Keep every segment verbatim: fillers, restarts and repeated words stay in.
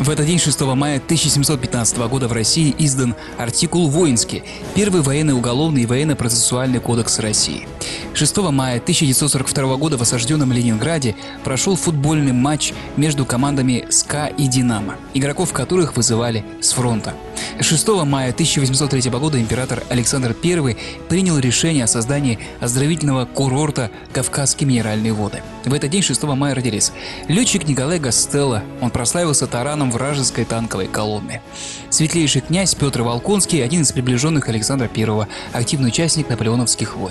В этот день, шестого мая тысяча семьсот пятнадцатого года, в России издан артикул «Воинский» – первый военно-уголовный и военно-процессуальный кодекс России. шестого мая тысяча девятьсот сорок второго года в осажденном Ленинграде прошел футбольный матч между командами «СКА» и «Динамо», игроков которых вызывали с фронта. шестого мая тысяча восемьсот третьего года император Александр Первый принял решение о создании оздоровительного курорта «Кавказские минеральные воды». В этот день, шестого мая, родились летчик Николай Гастелло. Он прославился тараном вражеской танковой колонны. Светлейший князь Петр Волконский, один из приближенных Александра Первого, активный участник наполеоновских войн.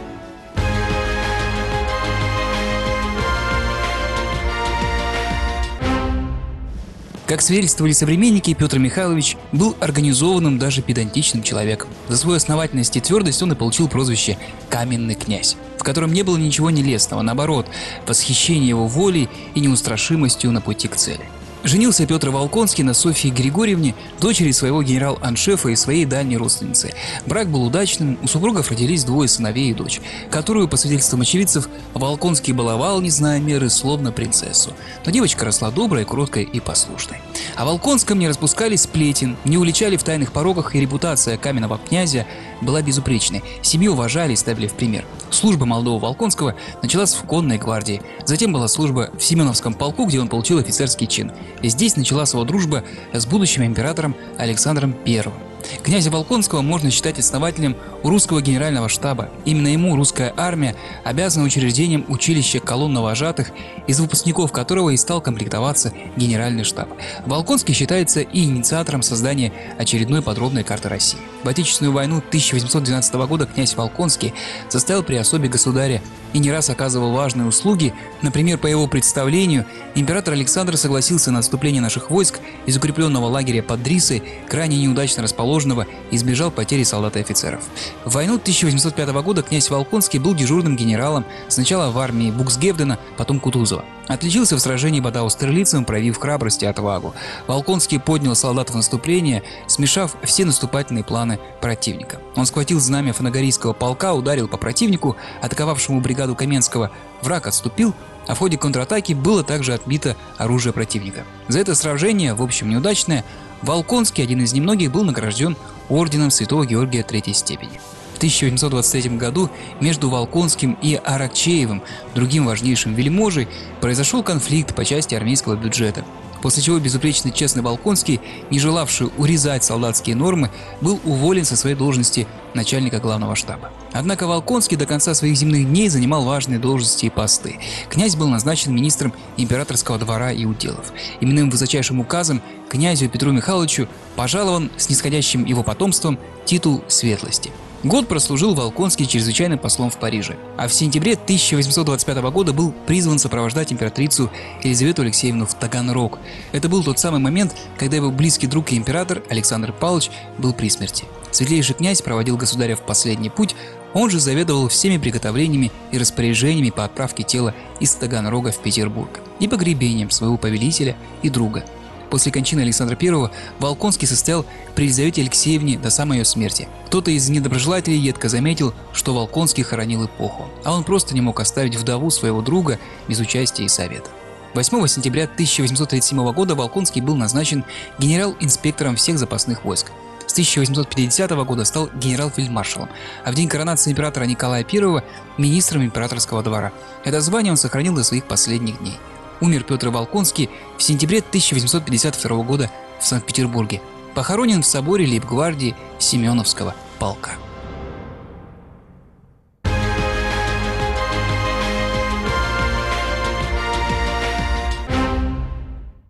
Как свидетельствовали современники, Петр Михайлович был организованным, даже педантичным человеком. За свою основательность и твердость он и получил прозвище «Каменный князь», в котором не было ничего нелестного, наоборот, восхищение его волей и неустрашимостью на пути к цели. Женился Петр Волконский на Софье Григорьевне, дочери своего генерал-аншефа и своей дальней родственницы. Брак был удачным, у супругов родились двое сыновей и дочь, которую, по свидетельствам очевидцев, Волконский баловал, не зная меры, словно принцессу. Но девочка росла доброй, кроткой и послушной. О Волконском не распускали сплетен, не уличали в тайных пороках, и репутация каменного князя была безупречной. Семью уважали и ставили в пример. Служба молодого Волконского началась в конной гвардии, затем была служба в Семеновском полку, где он получил офицерский чин. И здесь началась его дружба с будущим императором Александром Первым. Князя Волконского можно считать основателем русского генерального штаба. Именно ему русская армия обязана учреждением училища колонновожатых, из выпускников которого и стал комплектоваться генеральный штаб. Волконский считается и инициатором создания очередной подробной карты России. В Отечественную войну тысяча восемьсот двенадцатого года князь Волконский состоял при особе государя и не раз оказывал важные услуги. Например, по его представлению, император Александр согласился на отступление наших войск из укрепленного лагеря под Дрисой, крайне неудачно расположенного, и избежал потери солдат и офицеров. В войну тысяча восемьсот пятого года князь Волконский был дежурным генералом сначала в армии Буксгевдена, потом Кутузова. Отличился в сражении под Аустерлицем, проявив храбрость и отвагу. Волконский поднял солдат в наступление, смешав все наступательные планы противника. Он схватил знамя фанагорийского полка, ударил по противнику, атаковавшему бригаду Каменского. Враг отступил, а в ходе контратаки было также отбито оружие противника. За это сражение, в общем неудачное, Волконский, один из немногих, был награжден орденом Святого Георгия третьей степени. В тысяча восемьсот двадцать третьем году между Волконским и Аракчеевым, другим важнейшим вельможей, произошел конфликт по части армейского бюджета, после чего безупречно честный Волконский, не желавший урезать солдатские нормы, был уволен со своей должности начальника главного штаба. Однако Волконский до конца своих земных дней занимал важные должности и посты. Князь был назначен министром императорского двора и уделов. Именным высочайшим указом князю Петру Михайловичу пожалован снисходящим его потомством титул светлости. Год прослужил Волконский чрезвычайным послом в Париже, а в сентябре тысяча восемьсот двадцать пятого года был призван сопровождать императрицу Елизавету Алексеевну в Таганрог. Это был тот самый момент, когда его близкий друг и император Александр Павлович был при смерти. Светлейший князь проводил государя в последний путь, он же заведовал всеми приготовлениями и распоряжениями по отправке тела из Таганрога в Петербург и погребением своего повелителя и друга. После кончины Александра Первого Волконский состоял при Елизавете Алексеевне до самой ее смерти. Кто-то из недоброжелателей едко заметил, что Волконский хоронил эпоху, а он просто не мог оставить вдову своего друга без участия и совета. восьмого сентября тысяча восемьсот тридцать седьмого года Волконский был назначен генерал-инспектором всех запасных войск. С тысяча восемьсот пятидесятого года стал генерал-фельдмаршалом, а в день коронации императора Николая Первого – министром императорского двора. Это звание он сохранил до своих последних дней. Умер Петр Волконский в сентябре тысяча восемьсот пятьдесят второго года в Санкт-Петербурге. Похоронен в соборе лейб-гвардии Семеновского полка.